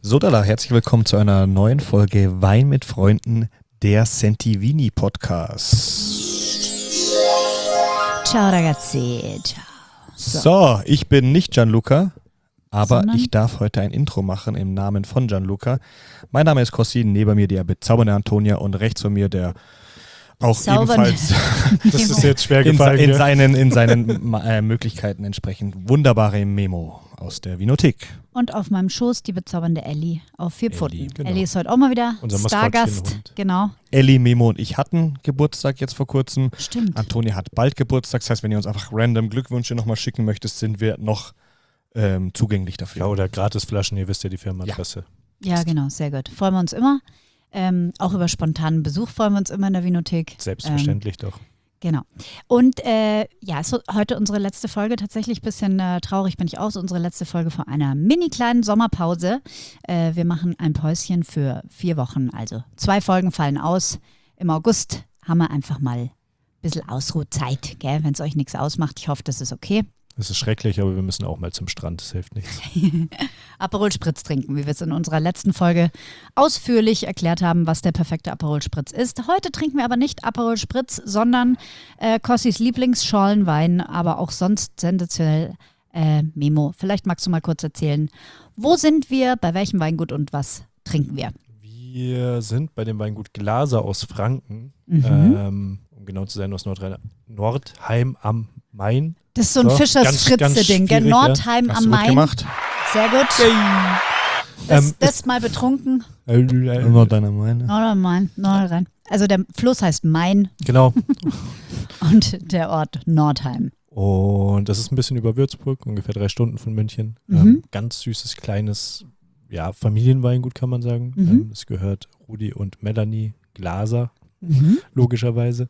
Sodala, herzlich willkommen zu einer neuen Folge Wein mit Freunden, der Sentivini Podcast. Ciao ragazzi, ciao. So, ich bin nicht Gianluca, aber Sondern? ich darf heute ein Intro machen im Namen von Gianluca. Mein Name ist Kossi, neben mir der bezaubernde Antonia und rechts von mir der auch Bezaubernde. ebenfalls Das ist jetzt schwer in gefallen. seinen Möglichkeiten entsprechend wunderbare Memo aus der Vinothek. Und auf meinem Schoß die bezaubernde Elli auf 4 Pfoten. Elli, genau. Elli ist heute auch mal wieder Unser Stargast. Maskottchenhund. Genau, Elli, Memo und ich hatten Geburtstag jetzt vor kurzem. stimmt. Antonia hat bald Geburtstag, das heißt, wenn ihr uns einfach random Glückwünsche nochmal schicken möchtest, sind wir noch zugänglich dafür. Ja, oder Gratisflaschen, ihr wisst ja die Firmenadresse. Ja, genau, sehr gut. Freuen wir uns immer. Auch über spontanen Besuch freuen wir uns immer in der Vinothek. Selbstverständlich doch. Genau. Und es ist heute unsere letzte Folge. Tatsächlich ein bisschen traurig bin ich auch. Unsere letzte Folge vor einer mini kleinen Sommerpause. Wir machen ein Päuschen für 4 Wochen. Also 2 Folgen fallen aus. Im August haben wir einfach mal ein bisschen Ausruhzeit, wenn es euch nichts ausmacht. Ich hoffe, das ist okay. Es ist schrecklich, aber wir müssen auch mal zum Strand, das hilft nichts. Aperol Spritz trinken, wie wir es in unserer letzten Folge ausführlich erklärt haben, was der perfekte Aperol Spritz ist. Heute trinken wir aber nicht Aperol Spritz, sondern Kossis Lieblingsschalenwein, aber auch sonst sensationell Memo. Vielleicht magst du mal kurz erzählen, wo sind wir, bei welchem Weingut und was trinken wir? Wir sind bei dem Weingut Glaser aus Franken, um genau zu sein, aus Nordheim am Main. Das ist so ein So, Fischers-Fritze-Ding, gell? schwierig, ja. Nordheim Hast am du gut Main. gemacht? Sehr gut. Das mal betrunken. Immer deiner Meinung. Nordrhein, Nordrhein. Also der Fluss heißt Main Genau. und der Ort Nordheim. Und das ist ein bisschen über Würzburg, ungefähr 3 Stunden von München. Mhm. Ganz süßes, kleines, ja, Familienweingut kann man sagen. Mhm. Es gehört Rudi und Melanie Glaser, Mhm. logischerweise.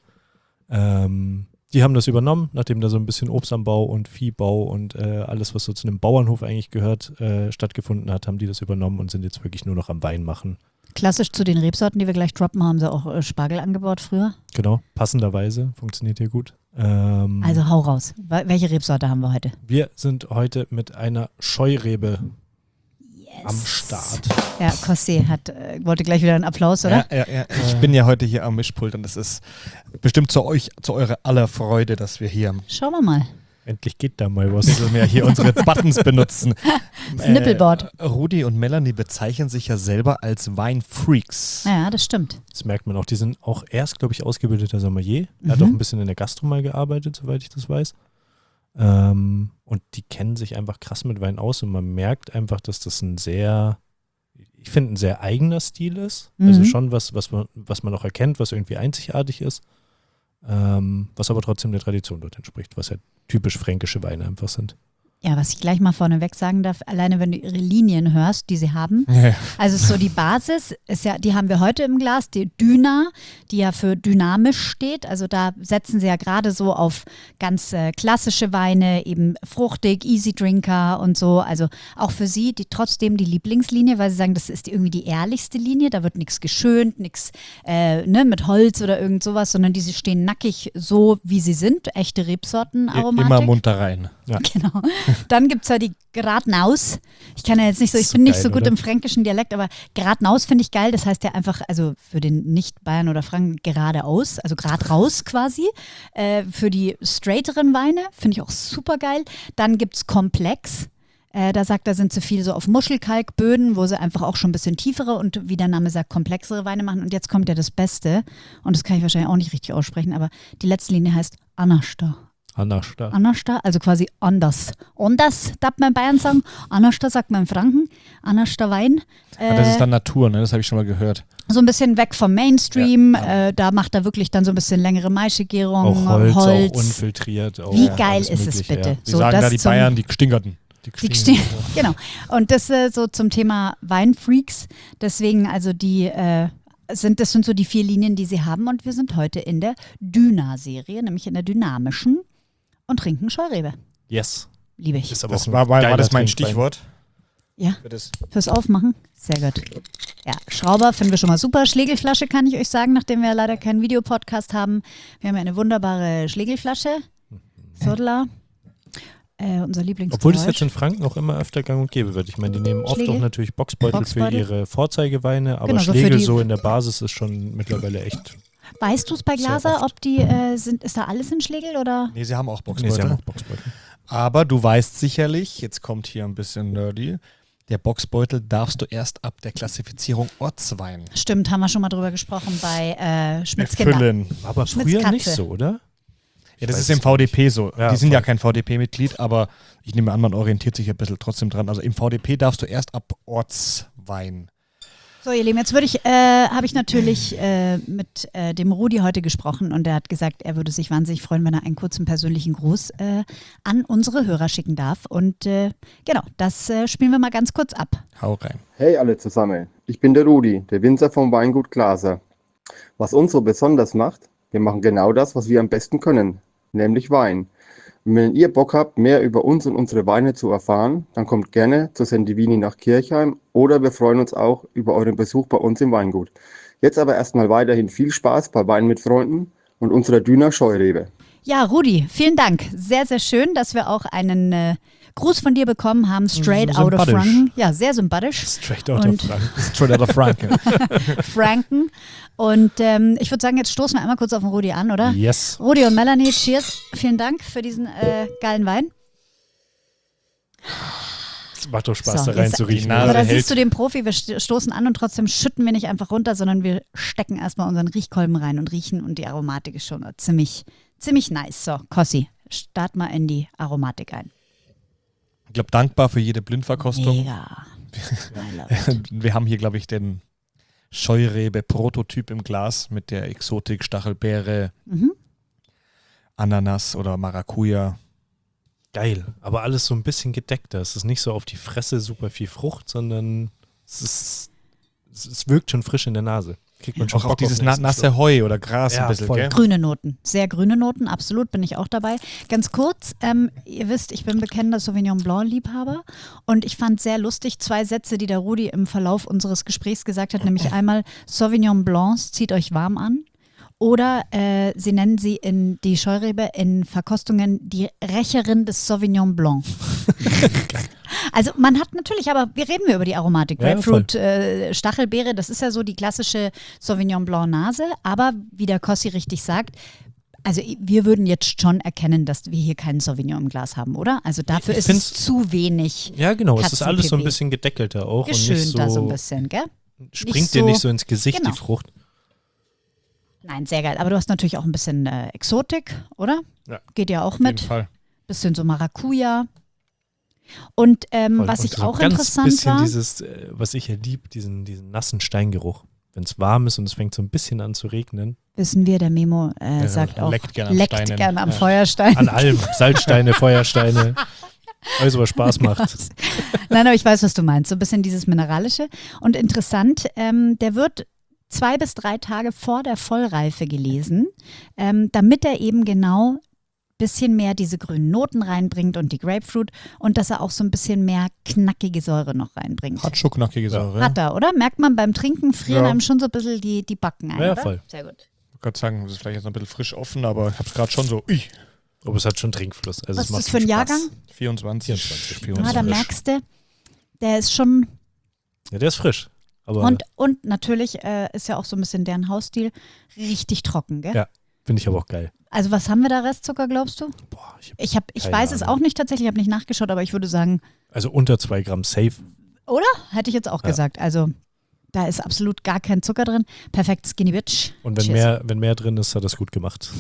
Die haben das übernommen, nachdem da so ein bisschen Obstanbau und Viehbau und alles, was so zu einem Bauernhof eigentlich gehört, stattgefunden hat, haben die das übernommen und sind jetzt wirklich nur noch am Wein machen. Klassisch zu den Rebsorten, die wir gleich droppen, haben sie auch Spargel angebaut früher. Genau, passenderweise, funktioniert hier gut. Also hau raus. Welche Rebsorte haben wir heute? Wir sind heute mit einer Scheurebe am Start. Ja, Kossi wollte gleich wieder einen Applaus, oder? Ja. Ich bin ja heute hier am Mischpult und es ist bestimmt zu eurer aller Freude, dass wir hier Schauen wir mal. Endlich geht da mal was. bisschen mehr hier unsere Buttons benutzen. Das Nippelboard. Rudi und Melanie bezeichnen sich ja selber als Weinfreaks. Ja, das stimmt. Das merkt man auch. Die sind auch erst, glaube ich, ausgebildeter Sommelier. Er hat auch ein bisschen in der Gastro mal gearbeitet, soweit ich das weiß. Und die kennen sich einfach krass mit Wein aus und man merkt einfach, dass das ein sehr eigener Stil ist. Also schon was man auch erkennt, was irgendwie einzigartig ist, was aber trotzdem der Tradition dort entspricht, was ja typisch fränkische Weine einfach sind. Ja, was ich gleich mal vorneweg sagen darf, alleine wenn du ihre Linien hörst, die sie haben. Ja. Also so die Basis ist ja, die haben wir heute im Glas, die Dyna, die ja für dynamisch steht. Also da setzen sie ja gerade so auf ganz klassische Weine, eben fruchtig, Easy Drinker und so. Also auch für sie trotzdem die Lieblingslinie, weil sie sagen, das ist irgendwie die ehrlichste Linie. Da wird nichts geschönt, nichts mit Holz oder irgend sowas, sondern diese stehen nackig so, wie sie sind. Echte Rebsortenaromatik. Immer munter rein. Ja. Genau. Dann gibt es ja die Gradnaus. Ich kann ja jetzt nicht so, ich So bin nicht geil, so gut oder? im fränkischen Dialekt, aber Gradnaus finde ich geil. Das heißt ja einfach, also für den Nicht-Bayern oder Franken geradeaus, also grad raus quasi. Für die straighteren Weine finde ich auch super geil. Dann gibt es Komplex. Da sind sie viel so auf Muschelkalkböden, wo sie einfach auch schon ein bisschen tiefere und wie der Name sagt, komplexere Weine machen. Und jetzt kommt ja das Beste. Und das kann ich wahrscheinlich auch nicht richtig aussprechen, aber die letzte Linie heißt Anasta. Anasta, also quasi anders. Anders, darf man in Bayern sagen. Anasta sagt man in Franken. Anasta Wein. Das ist dann Natur, ne? Das habe ich schon mal gehört. So ein bisschen weg vom Mainstream. Ja. Da macht er wirklich dann so ein bisschen längere Maischegärung. Auch Holz, auch unfiltriert. Auch Wie geil alles ist es Mögliche, bitte? Ja. Wir sagen da die Bayern, die gestingerten. Genau. Und das so zum Thema Weinfreaks. Deswegen, also das sind so die 4 Linien, die sie haben. Und wir sind heute in der Dyna-Serie, nämlich in der dynamischen und trinken Scheurebe. Yes. Liebe ich. Ist aber Das auch ein war geiler das mein Trinkwein. Stichwort? Ja, Für das fürs Aufmachen. Sehr gut. Ja, Schrauber finden wir schon mal super. Schlegelflasche kann ich euch sagen, nachdem wir leider keinen Videopodcast haben. Wir haben ja eine wunderbare Schlegelflasche. Sodala. unser Lieblingsgeräusch. Obwohl das jetzt in Franken auch immer öfter gang und gäbe wird. Ich meine, die nehmen oft Schlegel? auch natürlich Boxbeutel für ihre Vorzeigeweine, aber Genau, so für Schlegel die- so in der Basis ist schon mittlerweile echt. Weißt du es bei Sehr Glaser, oft. ob die ist da alles in Schlegel oder? Nee, sie haben auch Nee, Boxbeutel. sie haben auch Boxbeutel. Aber du weißt sicherlich, jetzt kommt hier ein bisschen nerdy, der Boxbeutel darfst du erst ab der Klassifizierung Ortswein Stimmt, haben wir schon mal drüber gesprochen bei Schmitzkinder. befüllen. War aber Schmitz früher Katze. nicht so, oder? Ja, das weiß ist im es VDP so. Ja, Die sind ja voll. kein VDP-Mitglied, aber ich nehme an, man orientiert sich ein bisschen trotzdem dran. Also im VDP darfst du erst ab Ortswein. So, ihr Lieben, jetzt habe ich natürlich mit dem Rudi heute gesprochen und der hat gesagt, er würde sich wahnsinnig freuen, wenn er einen kurzen persönlichen Gruß an unsere Hörer schicken darf. Und genau, das spielen wir mal ganz kurz ab. Hau rein. Hey alle zusammen, ich bin der Rudi, der Winzer vom Weingut Glaser. Was uns so besonders macht, wir machen genau das, was wir am besten können, nämlich Wein. Und wenn ihr Bock habt, mehr über uns und unsere Weine zu erfahren, dann kommt gerne zur Sendivini nach Kirchheim oder wir freuen uns auch über euren Besuch bei uns im Weingut. Jetzt aber erstmal weiterhin viel Spaß bei Wein mit Freunden und unserer Düner Scheurebe. Ja, Rudi, vielen Dank. Sehr, sehr schön, dass wir auch einen Gruß von dir bekommen haben, straight out of Sympathisch. Franken. Ja, sehr sympathisch. Straight out Und- of Franken. Straight out of Franken. Franken. Und ich würde sagen, jetzt stoßen wir einmal kurz auf den Rudi an, oder? Yes. Rudi und Melanie, cheers. Vielen Dank für diesen geilen Wein. Es macht doch Spaß, So, da rein jetzt- zu riechen. Nase Aber da hält. siehst du den Profi, wir stoßen an und trotzdem schütten wir nicht einfach runter, sondern wir stecken erstmal unseren Riechkolben rein und riechen und die Aromatik ist schon ziemlich, ziemlich nice. So, Kossi, start mal in die Aromatik ein. Ich glaube, dankbar für jede Blindverkostung. Mega. I love it. Wir haben hier, glaube ich, den Scheurebe-Prototyp im Glas mit der Exotik, Stachelbeere, Mhm. Ananas oder Maracuja. Geil, aber alles so ein bisschen gedeckter. Es ist nicht so auf die Fresse super viel Frucht, sondern es wirkt schon frisch in der Nase. Kriegt man schon Auch Bock dieses auf den nächsten nasse Schluck. Heu oder Gras Ja, ein bisschen, voll. gell? Grüne Noten, sehr grüne Noten, absolut, bin ich auch dabei. Ganz kurz, ihr wisst, ich bin bekennender Sauvignon Blanc-Liebhaber und ich fand sehr lustig 2 Sätze, die der Rudi im Verlauf unseres Gesprächs gesagt hat, nämlich einmal Sauvignon Blancs, zieht euch warm an. Oder sie nennen sie in die Scheurebe in Verkostungen die Rächerin des Sauvignon Blanc. Also man hat natürlich, aber wir reden über die Aromatik. Ja, Grapefruit, Stachelbeere, das ist ja so die klassische Sauvignon Blanc Nase. Aber wie der Kossi richtig sagt, also wir würden jetzt schon erkennen, dass wir hier keinen Sauvignon im Glas haben, oder? Also dafür Ich ist es find's- zu wenig Ja, genau. Es ist alles so ein Katzenpipi. bisschen gedeckelter auch. geschönt und nicht da so, so ein bisschen, gell? springt nicht dir so- nicht so ins Gesicht, Genau. die Frucht. Nein, sehr geil. Aber du hast natürlich auch ein bisschen Exotik, oder? Ja. Geht ja auch Auf jeden mit. Fall. Bisschen so Maracuja. Und Voll. was Und ich so auch ganz interessant bisschen war, dieses, was ich ja lieb, diesen nassen Steingeruch. Wenn es warm ist und es fängt so ein bisschen an zu regnen. wissen wir, der Memo sagt auch, leckt gern an leckt Steinen. gern am Ja. Feuerstein. An allem. Salzsteine, Feuersteine. Alles, was Spaß macht. Nein, aber ich weiß, was du meinst. So ein bisschen dieses Mineralische. Und interessant, der wird 2 bis 3 Tage vor der Vollreife gelesen, damit er eben genau ein bisschen mehr diese grünen Noten reinbringt und die Grapefruit und dass er auch so ein bisschen mehr knackige Säure noch reinbringt. Hat schon knackige Säure. Hat er, oder? Merkt man beim Trinken, frieren Ja. einem schon so ein bisschen die Backen ein, Ja, oder? voll. Sehr gut. Ich wollte sagen, das ist vielleicht jetzt noch ein bisschen frisch offen, aber ich habe es gerade schon so, Aber es hat schon Trinkfluss. Also Was es ist macht das für ein Spaß. Jahrgang? 24. 24. Ah, da frisch. merkst du, der ist schon, Ja, der ist frisch. Aber und natürlich ist ja auch so ein bisschen deren Hausstil richtig trocken, gell? Ja. finde ich aber auch geil. Also was haben wir da Restzucker, glaubst du? Boah, Ich Keine weiß es Ahnung. auch nicht tatsächlich, ich habe nicht nachgeschaut, aber ich würde sagen, also unter 2 Gramm safe. oder? Hätte ich jetzt auch Ja. gesagt. Also da ist absolut gar kein Zucker drin. Perfekt Skinny Bitch. Und wenn Cheers. mehr drin ist, hat er es gut gemacht.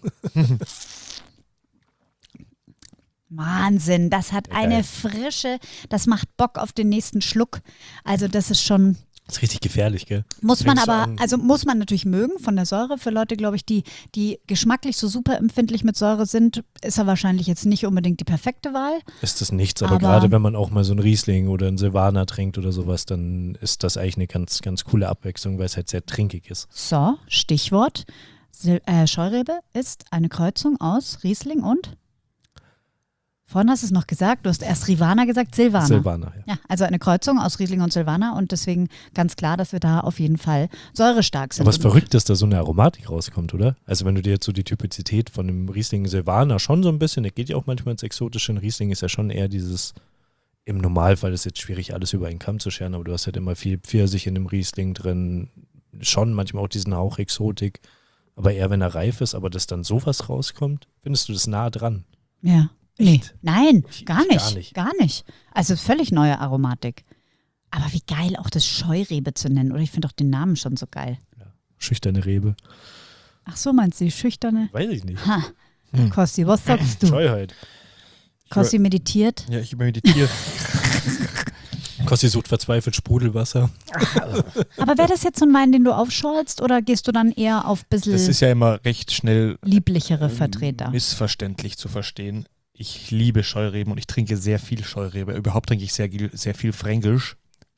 Wahnsinn, das hat Ja, eine geil. Frische, das macht Bock auf den nächsten Schluck. Also das ist schon, Das ist richtig gefährlich, gell? muss man Fängst du aber, an. also muss man natürlich mögen von der Säure. Für Leute, glaube ich, die geschmacklich so super empfindlich mit Säure sind, ist er wahrscheinlich jetzt nicht unbedingt die perfekte Wahl. Ist das nichts, aber Aber- gerade wenn man auch mal so einen Riesling oder einen Silvaner trinkt oder sowas, dann ist das eigentlich eine ganz, ganz coole Abwechslung, weil es halt sehr trinkig ist. So, Stichwort. Scheurebe ist eine Kreuzung aus Riesling und Vorhin hast du es noch gesagt, du hast erst Rivana gesagt, Silvaner. Silvaner, ja. Ja, also eine Kreuzung aus Riesling und Silvaner und deswegen ganz klar, dass wir da auf jeden Fall säurestark sind. Aber was verrückt ist, dass so eine Aromatik rauskommt, oder? Also wenn du dir jetzt so die Typizität von dem Riesling Silvaner schon so ein bisschen, der geht ja auch manchmal ins Exotische, ein Riesling ist ja schon eher dieses, im Normalfall ist jetzt schwierig, alles über einen Kamm zu scheren, aber du hast halt immer viel Pfirsich in dem Riesling drin, schon manchmal auch diesen Hauch Exotik, aber eher wenn er reif ist, aber dass dann sowas rauskommt, findest du das nah dran? Ja. Nee, Echt? nein, gar Gar nicht, nicht. gar nicht. Also völlig neue Aromatik. Aber wie geil auch das Scheurebe zu nennen, oder? Ich finde auch den Namen schon so geil. Schüchterne Rebe. Ach so, meinst du die schüchterne? Weiß ich nicht. Ha, Kossi, was sagst du? Scheuheit. Kossi meditiert. Ja, ich meditiere. Kossi sucht verzweifelt Sprudelwasser. Aber wäre das jetzt so ein Wein, den du aufschorlst, oder gehst du dann eher auf ein Das ist bisschen ja immer recht schnell lieblichere Vertreter? missverständlich zu verstehen. Ich liebe Scheureben und ich trinke sehr viel Scheurebe. Überhaupt trinke ich sehr viel Fränkisch.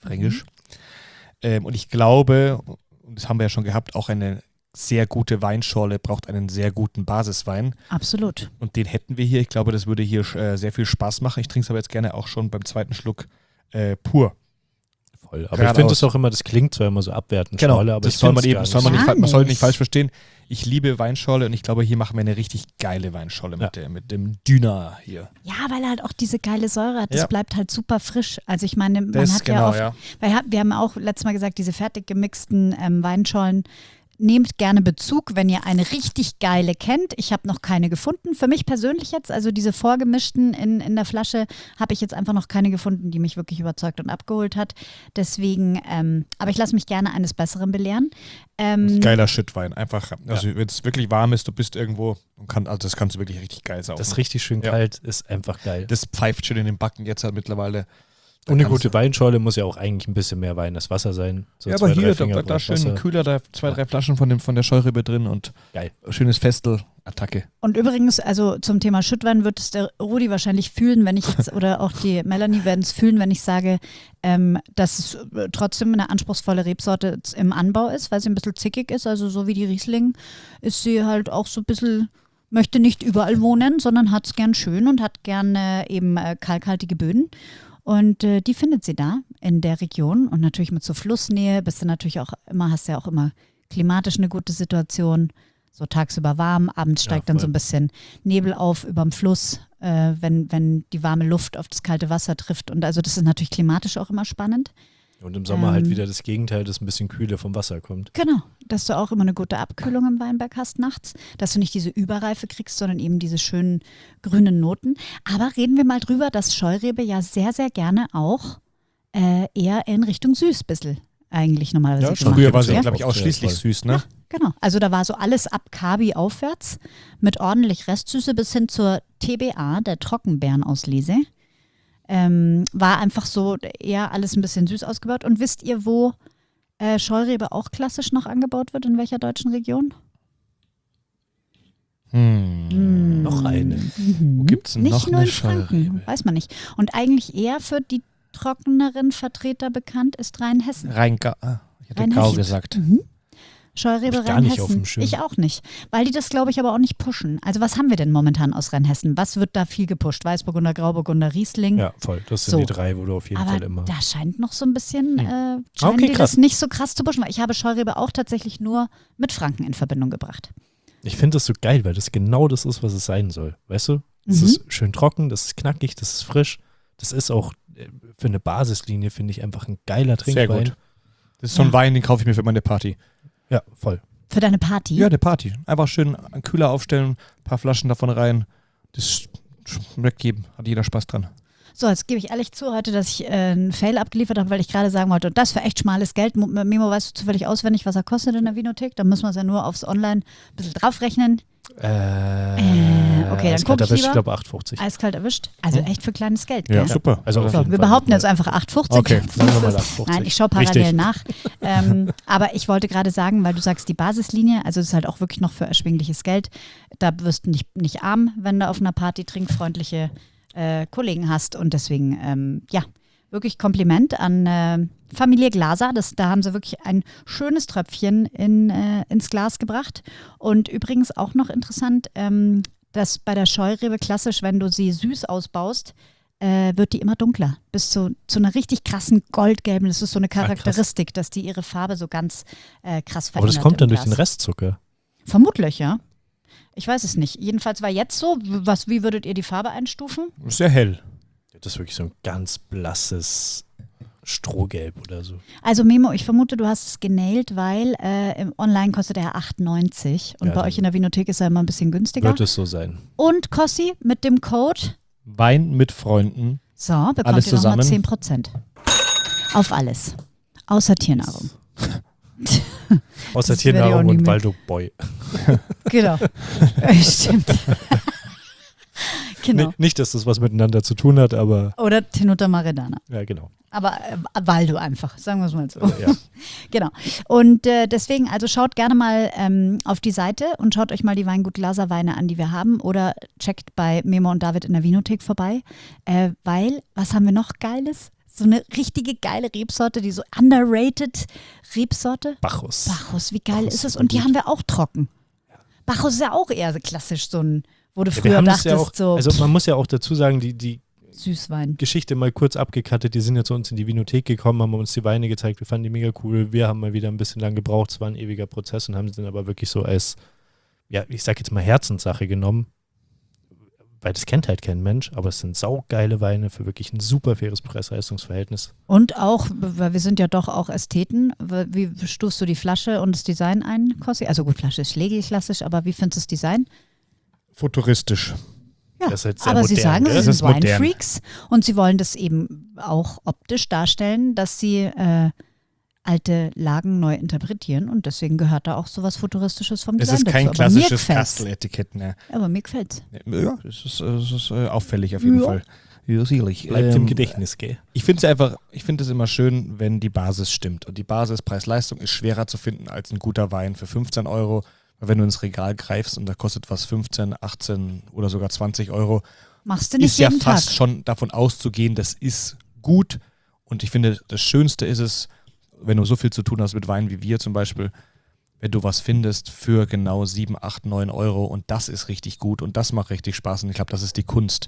Und ich glaube, und das haben wir ja schon gehabt, auch eine sehr gute Weinschorle braucht einen sehr guten Basiswein. Absolut. Und den hätten wir hier. Ich glaube, das würde hier sehr viel Spaß machen. Ich trinke es aber jetzt gerne auch schon beim zweiten Schluck pur. Voll. Aber ich finde es auch immer, das klingt zwar immer so abwertend, Genau, Schorle, aber das ich soll man find's eben, gar soll man, nicht. nicht, man soll nicht Gar falsch verstehen. Ich liebe Weinschorle und ich glaube, hier machen wir eine richtig geile Weinschorle mit dem Düner hier. Ja, weil er halt auch diese geile Säure hat. Das Ja. bleibt halt super frisch. Also ich meine, man Das hat genau, ja oft, ja. weil wir haben auch letztes Mal gesagt, diese fertig gemixten Weinschorlen, nehmt gerne Bezug, wenn ihr eine richtig geile kennt. Ich habe noch keine gefunden. Für mich persönlich jetzt, also diese vorgemischten in der Flasche, habe ich jetzt einfach noch keine gefunden, die mich wirklich überzeugt und abgeholt hat. Deswegen, aber ich lasse mich gerne eines Besseren belehren. Geiler Shitwein. Einfach, also wenn es wirklich warm ist, du bist irgendwo und also das kannst du wirklich richtig geil saugen. Das ist richtig schön kalt, ist einfach geil. Das pfeift schön in den Backen jetzt halt mittlerweile. Da Und eine kannst gute Weinschorle muss ja auch eigentlich ein bisschen mehr Wein als Wasser sein. So ja, 2, aber 3 hier, Finger da schön Wasser. ein Kühler, da 2, 3 Flaschen von der Scheurebe drin und Geil. schönes Festel, Attacke. Und übrigens, also zum Thema Schüttwein wird es der Rudi wahrscheinlich fühlen, wenn ich jetzt, oder auch die Melanie werden es fühlen, wenn ich sage, dass es trotzdem eine anspruchsvolle Rebsorte im Anbau ist, weil sie ein bisschen zickig ist. Also so wie die Riesling ist sie halt auch so ein bisschen, möchte nicht überall wohnen, sondern hat es gern schön und hat gerne eben kalkhaltige Böden. Und die findet sie da in der Region und natürlich mit so Flussnähe bist du natürlich auch immer, hast ja auch immer klimatisch eine gute Situation. So tagsüber warm, abends steigt dann so ein bisschen Nebel auf überm Fluss, wenn die warme Luft auf das kalte Wasser trifft. Und also das ist natürlich klimatisch auch immer spannend. Und im Sommer halt wieder das Gegenteil, dass ein bisschen Kühle vom Wasser kommt. Genau, dass du auch immer eine gute Abkühlung im Weinberg hast nachts, dass du nicht diese Überreife kriegst, sondern eben diese schönen grünen Noten. Aber reden wir mal drüber, dass Scheurebe ja sehr, sehr gerne auch eher in Richtung süß bisschen eigentlich normalerweise Ja, gemacht Früher war wird, sie, ja? glaube ich, ausschließlich Voll. süß, ne? Genau, also da war so alles ab Kabi aufwärts mit ordentlich Restsüße bis hin zur TBA, der Trockenbeerenauslese. War einfach so eher alles ein bisschen süß ausgebaut. Und wisst ihr, wo Scheurebe auch klassisch noch angebaut wird? In welcher deutschen Region? Noch eine. Wo gibt es denn Nicht noch nur eine in Franken, Scheurebe? weiß man nicht. Und eigentlich eher für die trockeneren Vertreter bekannt ist Rheinhessen. Ich hätte Rheinhessen. Gau gesagt. Scheurebe Hab ich gar nicht auf Rheinhessen. dem Schirm. Ich auch nicht, weil die das, glaube ich, aber auch nicht pushen. Also was haben wir denn momentan aus Rheinhessen? Was wird da viel gepusht? Weißburgunder, Grauburgunder, Riesling? Ja, voll. Das sind So. die 3, wo du auf jeden Aber Fall immer. da scheint noch so ein bisschen, scheinen Okay, die krass. das nicht so krass zu pushen, weil ich habe Scheurebe auch tatsächlich nur mit Franken in Verbindung gebracht. Ich finde das so geil, weil das genau das ist, was es sein soll. Weißt du? Es ist schön trocken, das ist knackig, das ist frisch. Das ist auch für eine Basislinie, finde ich, einfach ein geiler Sehr Trinkwein. gut. Das ist so ein Wein, den kaufe ich mir für meine Party. Ja, voll. Für deine Party? Ja, eine Party. Einfach schön einen Kühler aufstellen, ein paar Flaschen davon rein. Das schmeckt jedem. Hat jeder Spaß dran. So, jetzt gebe ich ehrlich zu heute, dass ich einen Fail abgeliefert habe, weil ich gerade sagen wollte, und das für echt schmales Geld. Mimo, weißt du zufällig auswendig, was er kostet in der Vinothek? Da müssen wir es ja nur aufs Online ein bisschen draufrechnen. Okay, dann eiskalt guck ich erwischt, lieber. ich glaube 8,50. Eiskalt erwischt. Also echt für kleines Geld, Ja, gell? super. Also auf So, jeden wir Fall. behaupten jetzt einfach 8,50. Okay, sagen wir mal 8,50. Nein, ich schaue parallel Richtig. nach. Aber ich wollte gerade sagen, weil du sagst, die Basislinie, also es ist halt auch wirklich noch für erschwingliches Geld. Da wirst du nicht arm, wenn du auf einer Party trinkfreundliche Kollegen hast. Und deswegen, wirklich Kompliment an Familie Glaser. Da haben sie wirklich ein schönes Tröpfchen ins Glas gebracht. Und übrigens auch noch interessant, dass bei der Scheurebe klassisch, wenn du sie süß ausbaust, wird die immer dunkler. Bis zu einer richtig krassen goldgelben. Das ist so eine Charakteristik, dass die ihre Farbe so ganz krass verändert. Aber das kommt dann durch Glas. den Restzucker. Vermutlich, ja. Ich weiß es nicht. Jedenfalls war jetzt so. Wie würdet ihr die Farbe einstufen? Sehr hell. Das ist wirklich so ein ganz blasses Strohgelb oder so. Also Memo, ich vermute, du hast es genailt, weil im Online kostet er 8,90 und Ja, bei dann euch in der Vinothek ist er immer ein bisschen günstiger. Wird es so sein. Und Kossi mit dem Code Wein mit Freunden. so bekommt Alles ihr nochmal zusammen? 10%. Auf alles. Außer Tiernahrung. Außer Das werde ich auch Tiernahrung nie und mit. Waldo Boy. Genau. Stimmt. Genau. Nicht, dass das was miteinander zu tun hat, aber Oder Tenuta Maredana. ja, genau. Aber Waldo einfach, sagen wir es mal so. Ja. Genau. Und deswegen, also schaut gerne mal auf die Seite und schaut euch mal die Weingut Glaser Weine an, die wir haben. Oder checkt bei Memo und David in der Vinothek vorbei. Weil, was haben wir noch Geiles? So eine richtige geile Rebsorte, die so underrated Rebsorte. Bacchus. Bacchus, wie geil Bacchus ist es? super Und die gut. haben wir auch trocken. Bacchus ist ja auch eher so klassisch, so ein, wo du Ja, wir früher haben das dachtest, ja auch, so also man muss ja auch dazu sagen, die Süßwein. Geschichte mal kurz abgekattet, die sind ja zu uns in die Vinothek gekommen, haben uns die Weine gezeigt, wir fanden die mega cool, wir haben mal wieder ein bisschen lang gebraucht, es war ein ewiger Prozess und haben sie dann aber wirklich so als, ja, ich sag jetzt mal Herzenssache genommen, weil das kennt halt kein Mensch, aber es sind saugeile Weine für wirklich ein super faires Preis-Leistungs-Verhältnis. Und auch, weil wir sind ja doch auch Ästheten, wie stufst du die Flasche und das Design ein, Kossi? Also gut, Flasche ist schlägig-klassisch, aber wie findest du das Design? Futuristisch. Ja, Das ist halt sehr aber sie modern, sagen, gell? sie Das sind ist modern. Wine-Freaks und sie wollen das eben auch optisch darstellen, dass sie alte Lagen neu interpretieren und deswegen gehört da auch sowas Futuristisches vom Es Design ist kein dazu. Aber mir klassisches gefällt's. Kasteletikett. Ne? Aber mir gefällt's. Ja, es ist auffällig auf jeden Ja. Fall. Ja, sicherlich. Bleibt im Gedächtnis, gell? Ich finde es immer schön, wenn die Basis stimmt. Und die Basis Preis-Leistung ist schwerer zu finden als ein guter Wein für 15 Euro. Weil wenn du ins Regal greifst und da kostet was 15, 18 oder sogar 20 Euro, Machst du nicht ist ja jeden fast Tag. schon davon auszugehen, das ist gut. Und ich finde, das Schönste ist es, wenn du so viel zu tun hast mit Wein wie wir zum Beispiel, wenn du was findest für genau 7, 8, 9 Euro und das ist richtig gut und das macht richtig Spaß. Und ich glaube, das ist die Kunst,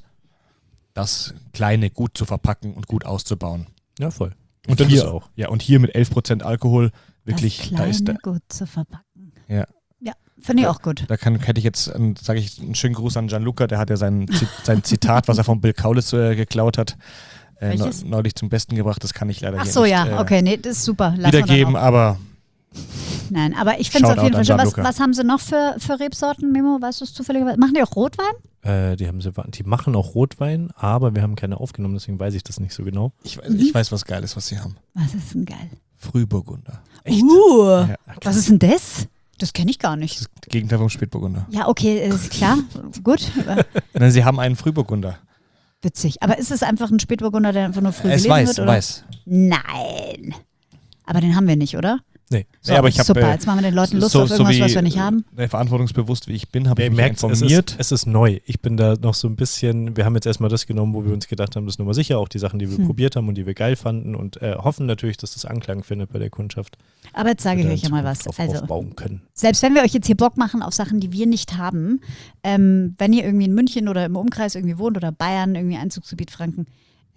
das Kleine gut zu verpacken und gut auszubauen. Ja, voll. Und Finde hier es auch. Ja, und hier mit 11% Alkohol, wirklich, das da Kleine ist der, gut zu verpacken. Ja. Ja, finde ich auch gut. Da hätte ich jetzt, sage ich, einen schönen Gruß an Gianluca, der hat ja sein Zitat, was er von Bill Kaulitz geklaut hat, Welches? neulich zum Besten gebracht. Das kann ich leider Ach hier so, nicht ja, okay, nee, das ist super. Lassen wir dann wiedergeben, auch. aber Nein, aber ich finde es auf jeden Shoutout Fall an schön. Gianluca. Was haben sie noch für Rebsorten, Memo? Weißt du es zufälligerweise? Machen die auch Rotwein? Die machen auch Rotwein, aber wir haben keine aufgenommen, deswegen weiß ich das nicht so genau. ich weiß, was geil ist, was sie haben. Was ist denn geil? Frühburgunder. Ja. krass. Was ist denn das? Das kenne ich gar Das nicht. ist das Gegenteil vom Spätburgunder. Ja, okay, ist klar. Gut, Nein, sie haben einen Frühburgunder. witzig. Aber ist es einfach ein Spätburgunder, der einfach nur früh Es gelesen weiß, wird? Oder? weiß. Nein. Aber den haben wir nicht, oder? Nee. So, Ja, aber ich hab, super, jetzt machen wir den Leuten Lust auf irgendwas, was wir nicht haben. Verantwortungsbewusst wie ich bin, habe Ihr ich mich merkt, informiert. es ist neu. Ich bin da noch so ein bisschen, wir haben jetzt erstmal das genommen, wo wir uns gedacht haben, das ist Nummer sicher, auch die Sachen, die wir probiert haben und die wir geil fanden und hoffen natürlich, dass das Anklang findet bei der Kundschaft. Aber jetzt sage ich wir euch da ja in mal was. Zukunft drauf Also, aufbauen können. selbst wenn wir euch jetzt hier Bock machen auf Sachen, die wir nicht haben, wenn ihr irgendwie in München oder im Umkreis irgendwie wohnt oder Bayern, irgendwie Einzugsgebiet Franken,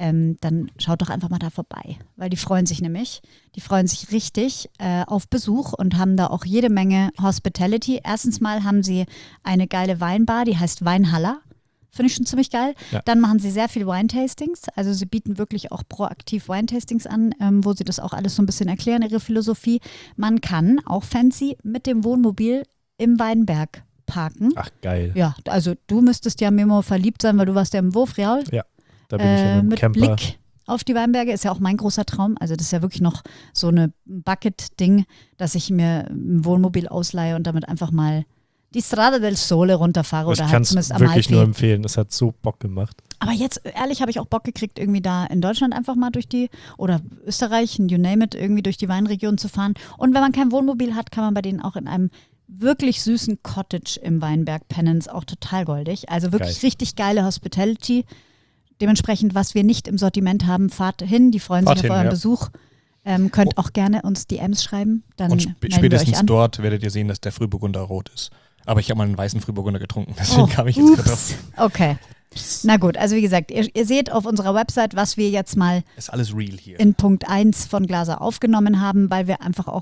dann schaut doch einfach mal da vorbei. Weil die freuen sich nämlich. Die freuen sich richtig auf Besuch und haben da auch jede Menge Hospitality. Erstens mal haben sie eine geile Weinbar, die heißt Weinhaller. Finde ich schon ziemlich geil. Ja. Dann machen sie sehr viel Wine-Tastings. Also sie bieten wirklich auch proaktiv Wine-Tastings an, wo sie das auch alles so ein bisschen erklären, ihre Philosophie. Man kann auch fancy mit dem Wohnmobil im Weinberg parken. Ach, geil. Ja, also du müsstest ja Memo verliebt sein, weil du warst ja im Wurfreal. Da bin ich ja mit dem Mit Camper. Blick auf die Weinberge ist ja auch mein großer Traum. Also das ist ja wirklich noch so eine Bucket-Ding, dass ich mir ein Wohnmobil ausleihe und damit einfach mal die Strada del Sole runterfahre Ich oder kann halt es zumindest wirklich nur Amalfi. empfehlen. Es hat so Bock gemacht. Aber jetzt, ehrlich, habe ich auch Bock gekriegt, irgendwie da in Deutschland einfach mal durch die, oder Österreich, you name it, irgendwie durch die Weinregion zu fahren. Und wenn man kein Wohnmobil hat, kann man bei denen auch in einem wirklich süßen Cottage im Weinberg pennen. Ist auch total goldig. Also wirklich Geil. richtig geile Hospitality. Dementsprechend, was wir nicht im Sortiment haben, fahrt hin. Die freuen Fahrt sich auf hin, euren ja. Besuch. Könnt auch gerne uns DMs schreiben. Dann Und melden wir spätestens euch an. dort werdet ihr sehen, dass der Frühburgunder rot ist. Aber ich habe mal einen weißen Frühburgunder getrunken, deswegen kam ich jetzt gerade drauf. Okay. Na gut, also wie gesagt, ihr seht auf unserer Website, was wir jetzt mal Ist alles real hier. in Punkt 1 von Glaser aufgenommen haben, weil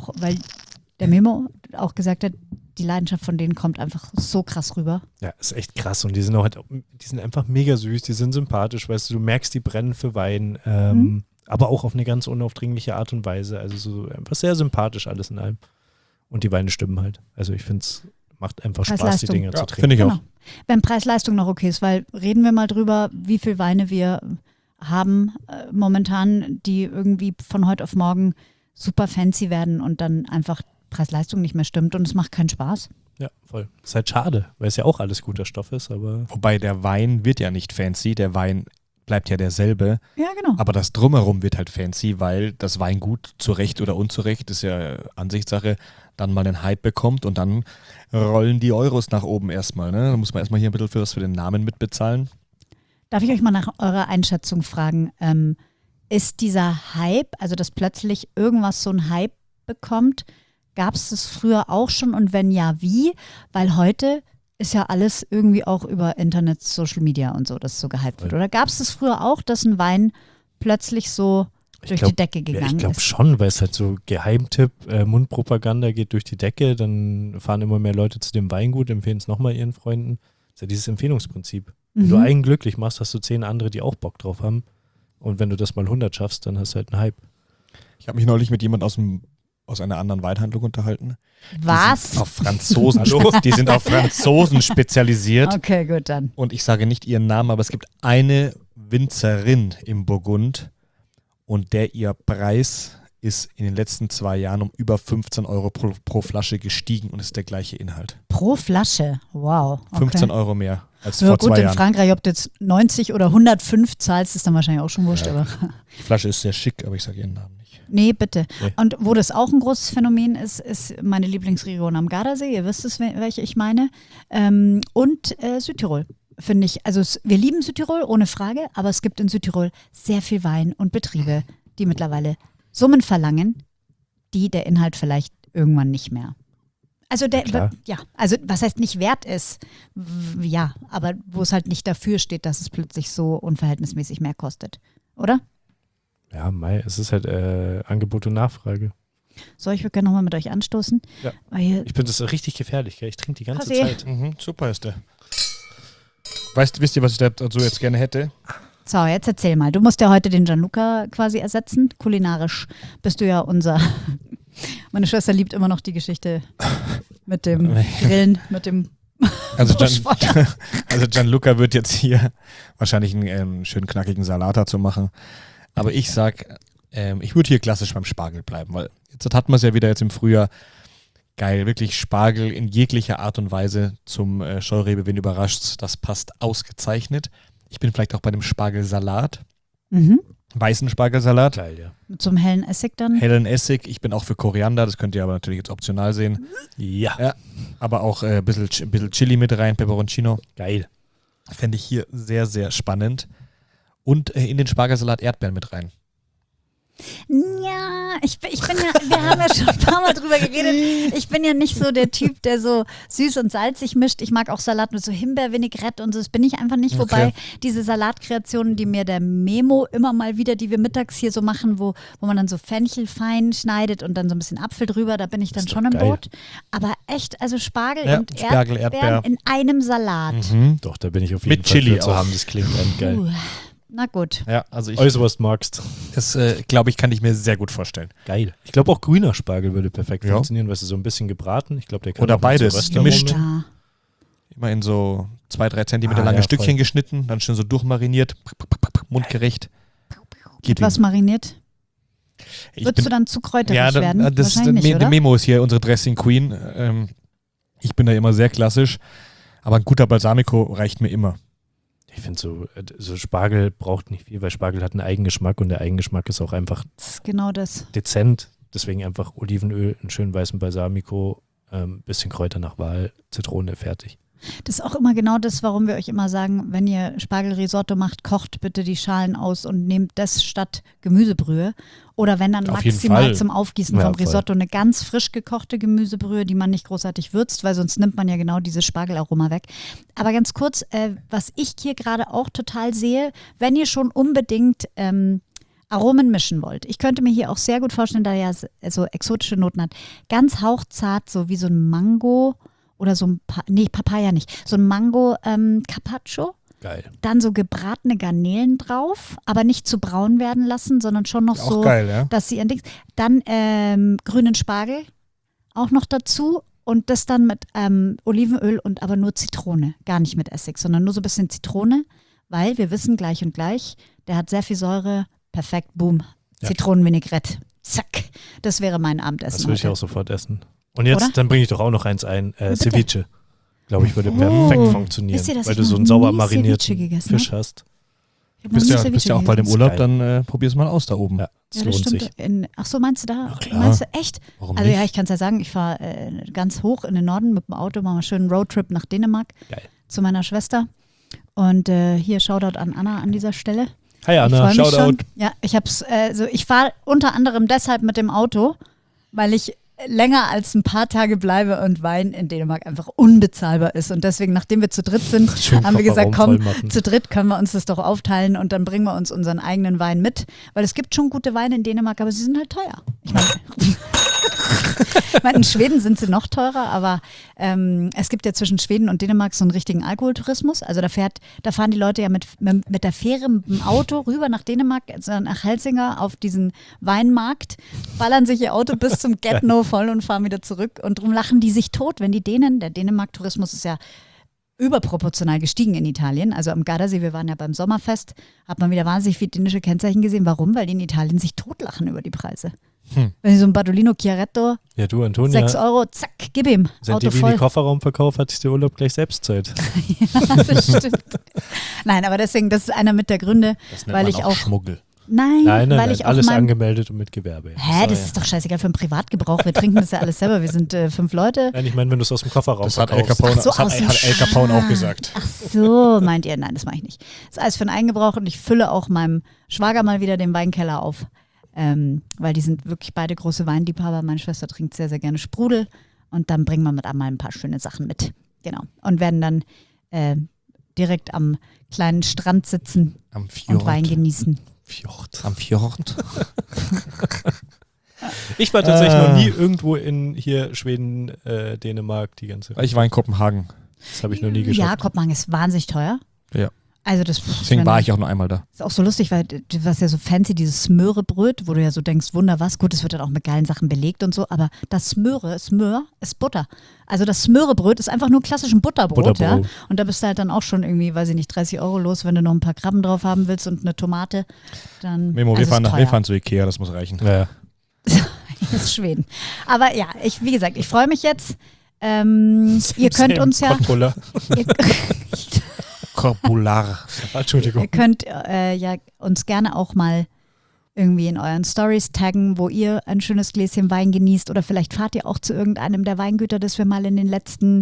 der Memo auch gesagt hat, die Leidenschaft von denen kommt einfach so krass rüber. Ja, ist echt krass und die sind einfach mega süß, die sind sympathisch, weißt du merkst, die brennen für Wein, aber auch auf eine ganz unaufdringliche Art und Weise, also so einfach sehr sympathisch alles in allem. Und die Weine stimmen halt. Also ich finde es macht einfach Spaß, die Preis-Leistung. Dinger zu Ja, trinken. finde ich auch. Wenn Preis-Leistung noch okay ist, weil reden wir mal drüber, wie viel Weine wir haben momentan, die irgendwie von heute auf morgen super fancy werden und dann einfach Preis-Leistung nicht mehr stimmt und es macht keinen Spaß. Ja, voll. Ist halt schade, weil es ja auch alles guter Stoff ist, aber Wobei der Wein wird ja nicht fancy, der Wein bleibt ja derselbe, Ja, genau. aber das Drumherum wird halt fancy, weil das Weingut zu Recht oder unzurecht, ist ja Ansichtssache, dann mal einen Hype bekommt und dann rollen die Euros nach oben erstmal. Ne? Da muss man erstmal hier ein bisschen für den Namen mitbezahlen. Darf ich euch mal nach eurer Einschätzung fragen, ist dieser Hype, also dass plötzlich irgendwas so einen Hype bekommt, gab es das früher auch schon und wenn ja, wie? Weil heute ist ja alles irgendwie auch über Internet, Social Media und so, dass so gehypt wird. Oder gab es das früher auch, dass ein Wein plötzlich so durch die Decke ja, gegangen ich glaube ist? schon, weil es halt so Geheimtipp, Mundpropaganda geht durch die Decke, dann fahren immer mehr Leute zu dem Weingut, empfehlen es nochmal ihren Freunden. Das ist ja dieses Empfehlungsprinzip. Wenn du einen glücklich machst, hast du 10 andere, die auch Bock drauf haben. Und wenn du das mal 100 schaffst, dann hast du halt einen Hype. Ich habe mich neulich mit jemand aus einer anderen Weinhandlung unterhalten. Was? Die sind auf Franzosen spezialisiert. Okay, gut dann. Und ich sage nicht ihren Namen, aber es gibt eine Winzerin im Burgund und ihr Preis ist in den letzten 2 Jahren um über 15 Euro pro Flasche gestiegen und ist der gleiche Inhalt. Pro Flasche? Wow. Okay. 15 Euro mehr als Ja vor gut, 2 in Jahren. Frankreich, ob du jetzt 90 oder 105 zahlst, ist dann wahrscheinlich auch schon wurscht. Ja. Aber Die Flasche ist sehr schick, aber ich sage ihren Namen nicht. nee, bitte. Nee. Und wo das auch ein großes Phänomen ist, ist meine Lieblingsregion am Gardasee. Ihr wisst es, welche ich meine. Und Südtirol, finde ich. Also wir lieben Südtirol, ohne Frage, aber es gibt in Südtirol sehr viel Wein und Betriebe, die mittlerweile Summen verlangen, die der Inhalt vielleicht irgendwann nicht mehr. Also also was heißt nicht wert ist, ja, aber wo es halt nicht dafür steht, dass es plötzlich so unverhältnismäßig mehr kostet, oder? Ja, es ist halt Angebot und Nachfrage. So, ich würde gerne nochmal mit euch anstoßen. Ja. Weil Ich finde das richtig gefährlich, gell? Ich trinke die ganze Kaffee. Zeit. Super ist der. Wisst ihr, was ich dazu jetzt gerne hätte? So, jetzt erzähl mal. Du musst ja heute den Gianluca quasi ersetzen. Kulinarisch bist du ja unser. Meine Schwester liebt immer noch die Geschichte mit dem Grillen, mit dem Also, Buschfeuer. Gianluca wird jetzt hier wahrscheinlich einen schönen knackigen Salat dazu machen. Aber ich sag, ich würde hier klassisch beim Spargel bleiben, weil jetzt hatten wir es ja wieder jetzt im Frühjahr. Geil, wirklich Spargel in jeglicher Art und Weise zum Scheurebe, wen überrascht's. Das passt ausgezeichnet. Ich bin vielleicht auch bei dem Spargelsalat. Weißen Spargelsalat. Geil, ja. Mit so einem hellen Essig dann. Hellen Essig. Ich bin auch für Koriander, das könnt ihr aber natürlich jetzt optional sehen. Ja. Aber auch ein bisschen Chili mit rein, Peperoncino. Geil. Fände ich hier sehr, sehr spannend. Und in den Spargelsalat Erdbeeren mit rein. Ja, ich bin ja, wir haben ja schon ein paar Mal drüber geredet. Ich bin ja nicht so der Typ, der so süß und salzig mischt. Ich mag auch Salat mit so Himbeer-Vinaigrette und so. Das bin ich einfach nicht. Wobei diese Salatkreationen, die mir der Memo immer mal wieder, die wir mittags hier so machen, wo man dann so Fenchel fein schneidet und dann so ein bisschen Apfel drüber, da bin ich dann Ist schon doch im geil. Boot. Aber echt, also Spargel Ja, und Spargel, Erdbeeren Erdbeer. in einem Salat. Doch, da bin ich auf Mit jeden Fall Chili für zu auch. haben. Das klingt dann geil. Na gut. Ja, also Alles, was du magst. das glaube ich, kann ich mir sehr gut vorstellen. Geil. Ich glaube auch grüner Spargel würde perfekt Ja. funktionieren, weißt du, so ein bisschen gebraten. Ich glaube, der kann Oder auch mit beides, so gemischt. Röstaromen. Ja. Immer in so 2-3 Zentimeter lange ja, Stückchen voll. geschnitten, dann schön so durchmariniert, mundgerecht. Geht Was ihm. mariniert? Ich Würdest bin- du dann zu kräuterig Ja, werden? das ist Wahrscheinlich nicht, der oder? Memo ist hier unsere Dressing Queen. Ich bin da immer sehr klassisch, aber ein guter Balsamico reicht mir immer. Ich finde so Spargel braucht nicht viel, weil Spargel hat einen Eigengeschmack und der Eigengeschmack ist auch einfach Das ist genau das. dezent. Deswegen einfach Olivenöl, einen schönen weißen Balsamico, bisschen Kräuter nach Wahl, Zitrone, fertig. Das ist auch immer genau das, warum wir euch immer sagen, wenn ihr Spargelrisotto macht, kocht bitte die Schalen aus und nehmt das statt Gemüsebrühe. Oder wenn dann Auf jeden maximal Fall. zum Aufgießen Ja, vom voll. Risotto eine ganz frisch gekochte Gemüsebrühe, die man nicht großartig würzt, weil sonst nimmt man ja genau dieses Spargelaroma weg. Aber ganz kurz, was ich hier gerade auch total sehe, wenn ihr schon unbedingt Aromen mischen wollt. Ich könnte mir hier auch sehr gut vorstellen, da er ja so exotische Noten hat, ganz hauchzart, so wie so ein Mango oder so ein, Papaya nicht, so ein Mango Carpaccio. Geil. Dann so gebratene Garnelen drauf, aber nicht zu braun werden lassen, sondern schon noch Auch so, geil, ja. dass sie ihren Dings. Dann grünen Spargel auch noch dazu und das dann mit Olivenöl und aber nur Zitrone, gar nicht mit Essig, sondern nur so ein bisschen Zitrone, weil wir wissen gleich und gleich, der hat sehr viel Säure, perfekt, boom, Ja. Zitronenvinaigrette, zack, das wäre mein Abendessen Das würde ich heute. auch sofort essen. Und jetzt, Oder? dann bringe ich doch auch noch eins ein. bitte. Ceviche. Glaube ich, würde Oh. perfekt funktionieren. Wisst ihr, dass weil ich du so noch einen sauber nie marinierten Ceviche gegessen Fisch hast. Ich hab noch Bist nie ja Ceviche auch bald im gegessen. Urlaub, geil. dann probier's mal aus da oben. Ja, das Ja, das lohnt stimmt. sich. Ach so, meinst du da? Ja, klar. Meinst du echt? Warum Also nicht? ja, ich kann es ja sagen, ich fahre ganz hoch in den Norden mit dem Auto, machen wir einen schönen Roadtrip nach Dänemark Geil. zu meiner Schwester. Und hier Shoutout an Anna an dieser Stelle. Hi Ich Anna, freu mich Shoutout. schon. Ja, ich fahre unter anderem deshalb mit dem Auto, weil ich länger als ein paar Tage bleibe und Wein in Dänemark einfach unbezahlbar ist. Und deswegen, nachdem wir zu dritt sind, Schön haben wir gesagt, Kofferraum komm, vollmachen. zu dritt können wir uns das doch aufteilen und dann bringen wir uns unseren eigenen Wein mit. Weil es gibt schon gute Weine in Dänemark, aber sie sind halt teuer. Ich meine, in Schweden sind sie noch teurer, aber es gibt ja zwischen Schweden und Dänemark so einen richtigen Alkoholtourismus. Also da fahren die Leute ja mit der Fähre mit dem Auto rüber nach Dänemark, also nach Helsinger auf diesen Weinmarkt, ballern sich ihr Auto bis zum Get-No voll und fahren wieder zurück. Und drum lachen die sich tot, wenn die Dänen, der Dänemark-Tourismus ist ja überproportional gestiegen in Italien. Also am Gardasee, wir waren ja beim Sommerfest, hat man wieder wahnsinnig viele dänische Kennzeichen gesehen. Warum? Weil die in Italien sich totlachen über die Preise. Wenn die so ein Badolino Chiaretto, Ja, du Antonia, 6 Euro, zack, gib ihm, seit Auto dir wie voll. Kofferraumverkauf hat sich der Urlaub gleich Selbstzeit. Das stimmt. Nein, aber deswegen, das ist einer mit der Gründe, Das nennt weil man ich auch, Schmuggel. weil ich auf alles meinem, angemeldet und mit Gewerbe. Ja. Hä, das ist doch scheißegal für den Privatgebrauch, wir trinken das ja alles selber, wir sind 5 Leute. Nein, ich meine, wenn du es aus dem Kofferraum Das hat Al verkaufst. Capone, Ach so, das hat, aus dem hat Al Capone auch gesagt. Ach so, meint ihr? Nein, das mache ich nicht. Das ist alles für den Eigengebrauch und ich fülle auch meinem Schwager mal wieder den Weinkeller auf. Weil die sind wirklich beide große Weinliebhaber. Meine Schwester trinkt sehr, sehr gerne Sprudel und dann bringen wir mit einmal ein paar schöne Sachen mit. Genau. Und werden dann direkt am kleinen Strand sitzen Am Fjord. und Wein genießen. Fjord. Am Fjord. Ich war tatsächlich noch nie irgendwo in hier Schweden, Dänemark, die ganze. Ich war in Kopenhagen. Das habe ich noch nie Ja, geschafft. Kopenhagen ist wahnsinnig teuer. Ja. Also das Deswegen war ich auch nur einmal da. ist auch so lustig, weil du warst ja so fancy, dieses Smörebröt, wo du ja so denkst, wunder was, gut, es wird dann auch mit geilen Sachen belegt und so, aber das Smör ist Butter. Also das Smörebröt ist einfach nur klassisch ein Butterbrot, Butterbrot. ja. Und da bist du halt dann auch schon irgendwie, weiß ich nicht, 30 Euro los, wenn du noch ein paar Krabben drauf haben willst und eine Tomate, dann Memo, also ist wir fahren zu Ikea, das muss reichen. Ja. Das ist Schweden. Aber ja, wie gesagt, ich freue mich jetzt. Ihr könnt uns ja... Kottbullar. Ihr, Korpular. Entschuldigung. Ihr könnt ja uns gerne auch mal irgendwie in euren Stories taggen, wo ihr ein schönes Gläschen Wein genießt oder vielleicht fahrt ihr auch zu irgendeinem der Weingüter, das wir mal in den letzten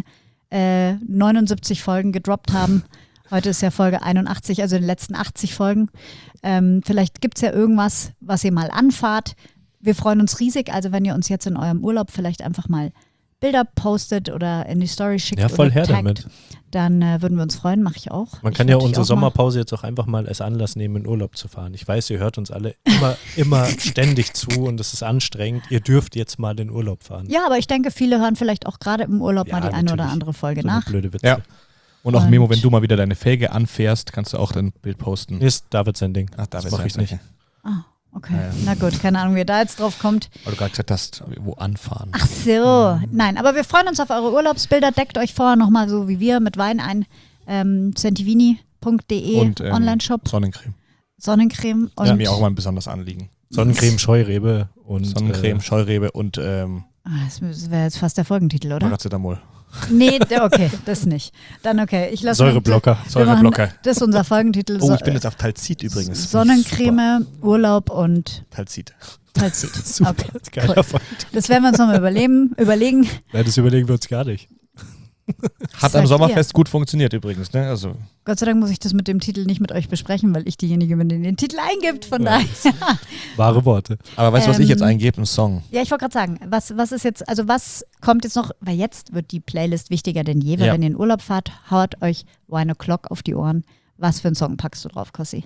79 Folgen gedroppt haben. Heute ist ja Folge 81, also in den letzten 80 Folgen. Vielleicht gibt es ja irgendwas, was ihr mal anfahrt. Wir freuen uns riesig, also wenn ihr uns jetzt in eurem Urlaub vielleicht einfach mal Bilder postet oder in die Story schickt Ja, voll oder her taggt, damit. dann würden wir uns freuen, mache ich auch. Man Ich kann ja würd dich unsere auch mal- Sommerpause jetzt auch einfach mal als Anlass nehmen, in Urlaub zu fahren. Ich weiß, ihr hört uns alle immer ständig zu und es ist anstrengend. Ihr dürft jetzt mal in Urlaub fahren. Ja, aber ich denke, viele hören vielleicht auch gerade im Urlaub Ja, mal die eine oder natürlich. andere Folge So eine nach. blöde Witze. Ja. Und auch Und- Memo, wenn du mal wieder deine Felge anfährst, kannst du auch dein Bild posten. Ist David sein Ding. Ach, da das mache ich nicht. Ah, okay. Ja, ja. Na gut, keine Ahnung, wie ihr da jetzt drauf kommt. Weil du gerade gesagt hast, wo anfahren. Ach so, nein, aber wir freuen uns auf eure Urlaubsbilder. Deckt euch vorher nochmal so wie wir mit Wein ein. Centivini.de Und Online-Shop, Sonnencreme. Sonnencreme Das ist und mir auch mal ein besonderes Anliegen. Sonnencreme, Scheurebe und Sonnencreme, Scheurebe und das wäre jetzt fast der Folgentitel, oder? Paracetamol. Nee, okay, das nicht. Dann okay, ich lasse Säureblocker. Säureblocker. Das ist unser Folgentitel. Oh, ich bin jetzt auf Talzit übrigens. Sonnencreme, Urlaub und Talzit. Talzit. Super, Okay, geiler cool. Fakt. Das werden wir uns nochmal überlegen. Nein, das überlegen wir uns gar nicht. Hat Sagt am ihr. Sommerfest gut funktioniert übrigens. Ne? Also, Gott sei Dank muss ich das mit dem Titel nicht mit euch besprechen, weil ich diejenige bin, die den Titel eingibt. Von Ja. daher. Wahre Worte. aber weißt du, was ich jetzt Ähm, eingebe? Ein Song. Ja, ich wollte gerade sagen, was ist jetzt, also was kommt jetzt noch, weil jetzt wird die Playlist wichtiger denn je, weil Ja. wenn ihr in Urlaub fahrt, haut euch Wine O'Clock auf die Ohren. Was für einen Song packst du drauf, Kossi?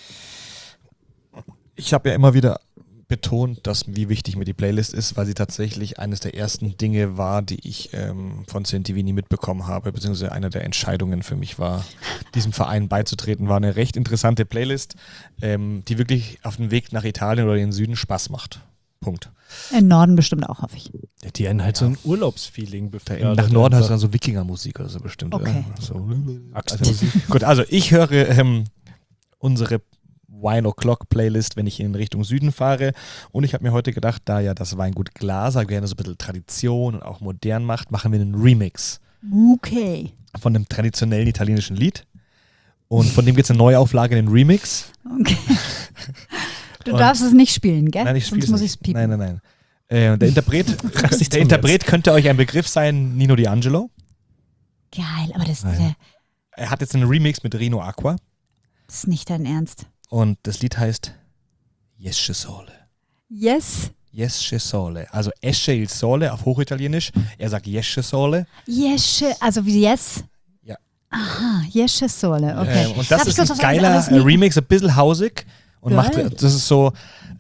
Ich habe ja immer wieder betont, wie wichtig mir die Playlist ist, weil sie tatsächlich eines der ersten Dinge war, die ich von CNTV nie mitbekommen habe, beziehungsweise eine der Entscheidungen für mich war, diesem Verein beizutreten, war eine recht interessante Playlist, die wirklich auf dem Weg nach Italien oder in den Süden Spaß macht. Punkt. Im Norden bestimmt auch, hoffe ich. Die einen halt so ein Urlaubsfeeling befördert. Nach Norden hast du einfach. dann so Wikingermusik oder so bestimmt. Okay. So. Axtmusik. Gut, also ich höre unsere Wine O'Clock Playlist, wenn ich in Richtung Süden fahre. Und ich habe mir heute gedacht, da ja das Weingut Glaser gerne so ein bisschen Tradition und auch modern macht, machen wir einen Remix Okay. von einem traditionellen italienischen Lied. Und von dem gibt es eine Neuauflage, einen Remix. Okay. Du Und- darfst es nicht spielen, gell? Nein, ich spiele Sonst muss es ich es nicht. piepen. Nein. Der Interpret könnte euch ein Begriff sein, Nino D'Angelo. Geil, aber das, Nein. Er hat jetzt einen Remix mit Rino Aqua. das ist nicht dein Ernst. Und das Lied heißt Yesce Sole. Yes. Yesce Sole. Also Esce il Sole auf Hochitalienisch. Er sagt Yesce Sole. Yesche, also wie yes? Ja. Aha, Yesche Sole, okay. Und Darf das ich ist kurz ein was sagen? geiler Das ist nie- Remix, ein bisschen hausig. Und macht, Geil. das ist so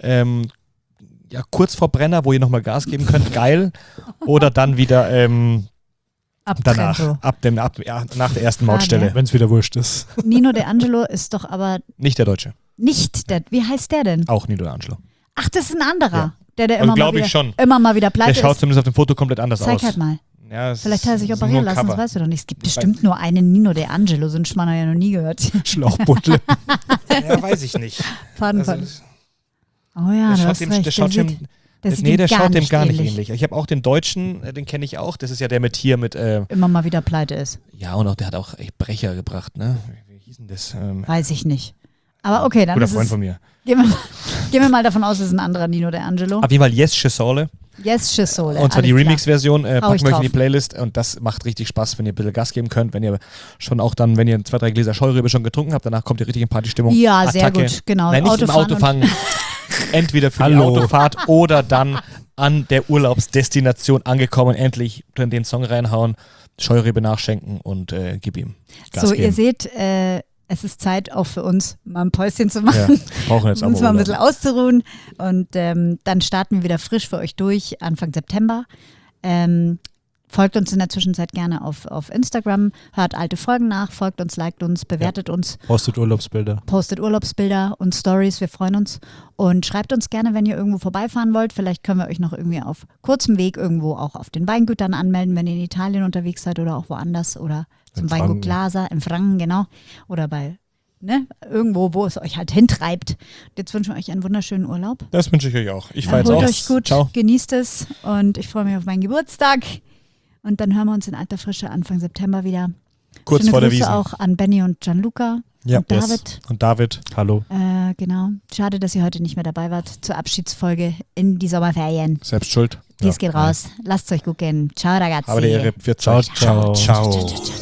kurz vor Brenner, wo ihr nochmal Gas geben könnt. Geil. Oder dann wieder danach, Abtrento. nach der ersten Mautstelle. Wenn es wieder wurscht ist. Nino D'Angelo ist doch aber Nicht der Deutsche. nicht der, wie heißt der denn? Auch Nino D'Angelo. Ach, das ist ein anderer. Ja. Der Also immer, mal glaub ich wieder, schon. immer mal wieder Der pleite schaut ist. zumindest auf dem Foto komplett anders Zeig aus. halt mal. Ja, es Vielleicht hat er sich ist operieren nur lassen, das Cover. weißt du doch nicht. Es gibt bestimmt nur einen Nino D'Angelo, so einen Schmarrn habe ich ja noch nie gehört. Schlauchbuddel. Ja, weiß ich nicht. Fadenfall. Also, Oh ja, du hast recht. der schaut dem, der sieht nee, ihm der schaut dem gar nicht ähnlich. ähnlich. Ich habe auch den Deutschen, den kenne ich auch. Das ist ja der mit hier mit, Immer mal wieder pleite ist. ja, und auch der hat auch echt Brecher gebracht, ne? Wie hieß denn das? Weiß ich nicht. Aber okay, dann Guter ist Freund es, von mir. gehen wir mal davon aus, es ist ein anderer Nino D'Angelo. Auf jeden Fall Yes Sole. Yes, Schisole. Und zwar die Remix-Version Hau packen ich wir euch in drauf. die Playlist und das macht richtig Spaß, wenn ihr ein bisschen Gas geben könnt, wenn ihr schon auch dann, wenn ihr 2, 3 Gläser Scheurebe schon getrunken habt, danach kommt ihr richtig in Partystimmung. Ja, sehr Attacke. gut, genau. Nein, nicht im Autofahren Autofahren. Entweder für die Hallo. Autofahrt oder dann an der Urlaubsdestination angekommen, endlich den Song reinhauen, Scheurebe nachschenken und gib ihm Gas So, geben. ihr seht, es ist Zeit auch für uns, mal ein Päuschen zu machen. Ja, brauchen jetzt uns aber mal ein Urlaub. bisschen auszuruhen. Und dann starten wir wieder frisch für euch durch, Anfang September. Folgt uns in der Zwischenzeit gerne auf Instagram, hört alte Folgen nach, folgt uns, liked uns, bewertet uns, Postet Urlaubsbilder. postet Urlaubsbilder und Stories, wir freuen uns. Und schreibt uns gerne, wenn ihr irgendwo vorbeifahren wollt. Vielleicht können wir euch noch irgendwie auf kurzem Weg irgendwo auch auf den Weingütern anmelden, wenn ihr in Italien unterwegs seid oder auch woanders oder zum Im Weingut Franken. Glaser, im Franken, genau. Oder bei irgendwo, wo es euch halt hintreibt. Jetzt wünschen wir euch einen wunderschönen Urlaub. Das wünsche ich euch auch. Ich fahre jetzt Erholt auch. euch gut, Ciao. genießt es und ich freue mich auf meinen Geburtstag. Und dann hören wir uns in alter Frische Anfang September wieder. Kurz Schöne vor der Grüße Wiesn. auch an Benny und Gianluca Ja, und David. Und David. Hallo. Genau. Schade, dass ihr heute nicht mehr dabei wart zur Abschiedsfolge in die Sommerferien. Selbst schuld. Dies geht raus. Lasst es euch gut gehen. Ciao, ragazzi. Aber die Ehre. Für Ciao, ciao. ciao. Ciao.